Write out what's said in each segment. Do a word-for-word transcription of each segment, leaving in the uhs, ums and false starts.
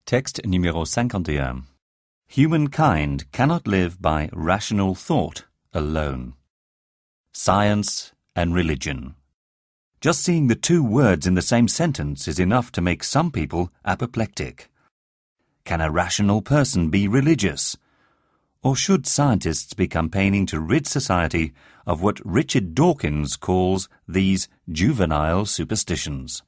Texte numéro cinquante et un. Humankind cannot live by rational thought alone. Science and religion. Just seeing the two words in the same sentence is enough to make some people apoplectic. Can a rational person be religious? Or should scientists be campaigning to rid society of what Richard Dawkins calls these juvenile superstitions?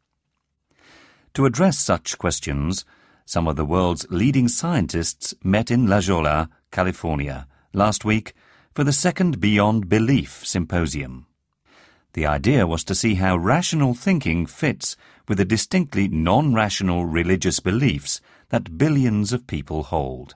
To address such questions, some of the world's leading scientists met in La Jolla, California, last week for the second Beyond Belief Symposium. The idea was to see how rational thinking fits with the distinctly non-rational religious beliefs that billions of people hold.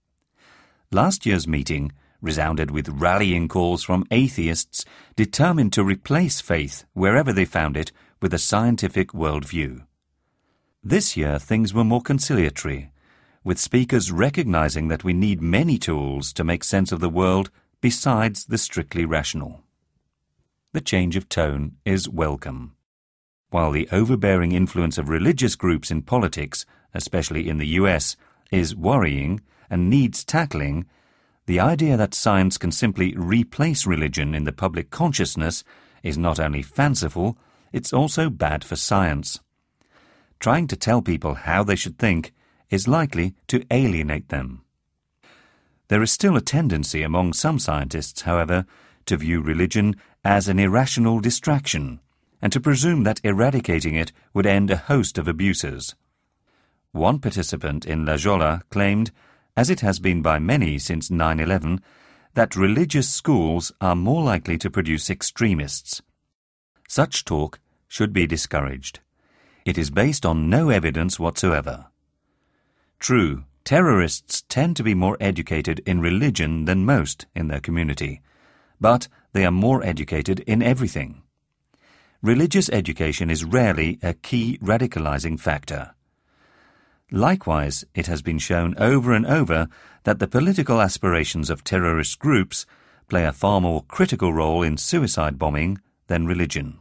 Last year's meeting resounded with rallying calls from atheists determined to replace faith wherever they found it with a scientific worldview. This year things were more conciliatory, with speakers recognizing that we need many tools to make sense of the world besides the strictly rational. The change of tone is welcome. While the overbearing influence of religious groups in politics, especially in the U S, is worrying and needs tackling, the idea that science can simply replace religion in the public consciousness is not only fanciful, it's also bad for science. Trying to tell people how they should think is likely to alienate them. There is still a tendency among some scientists, however, to view religion as an irrational distraction and to presume that eradicating it would end a host of abuses. One participant in La Jolla claimed, as it has been by many since nine eleven, that religious schools are more likely to produce extremists. Such talk should be discouraged. It is based on no evidence whatsoever. True, terrorists tend to be more educated in religion than most in their community, but they are more educated in everything. Religious education is rarely a key radicalizing factor. Likewise, it has been shown over and over that the political aspirations of terrorist groups play a far more critical role in suicide bombing than religion.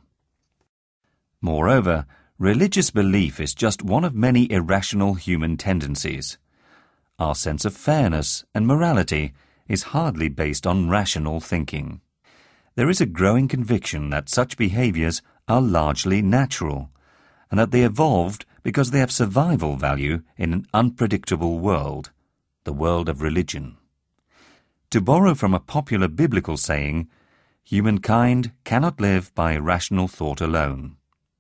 Moreover, religious belief is just one of many irrational human tendencies. Our sense of fairness and morality is hardly based on rational thinking. There is a growing conviction that such behaviors are largely natural, and that they evolved because they have survival value in an unpredictable world, the world of religion. To borrow from a popular biblical saying, humankind cannot live by rational thought alone.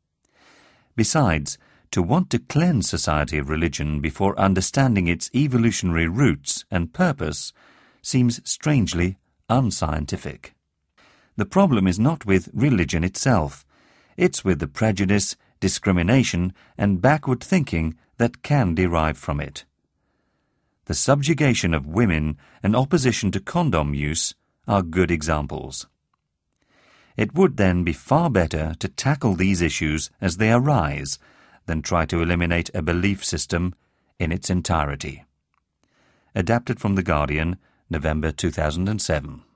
Besides, to want to cleanse society of religion before understanding its evolutionary roots and purpose seems strangely unscientific. The problem is not with religion itself. It's with the prejudice, discrimination, and backward thinking that can derive from it. The subjugation of women and opposition to condom use are good examples. It would then be far better to tackle these issues as they arise than try to eliminate a belief system in its entirety. Adapted from The Guardian, November two thousand seven.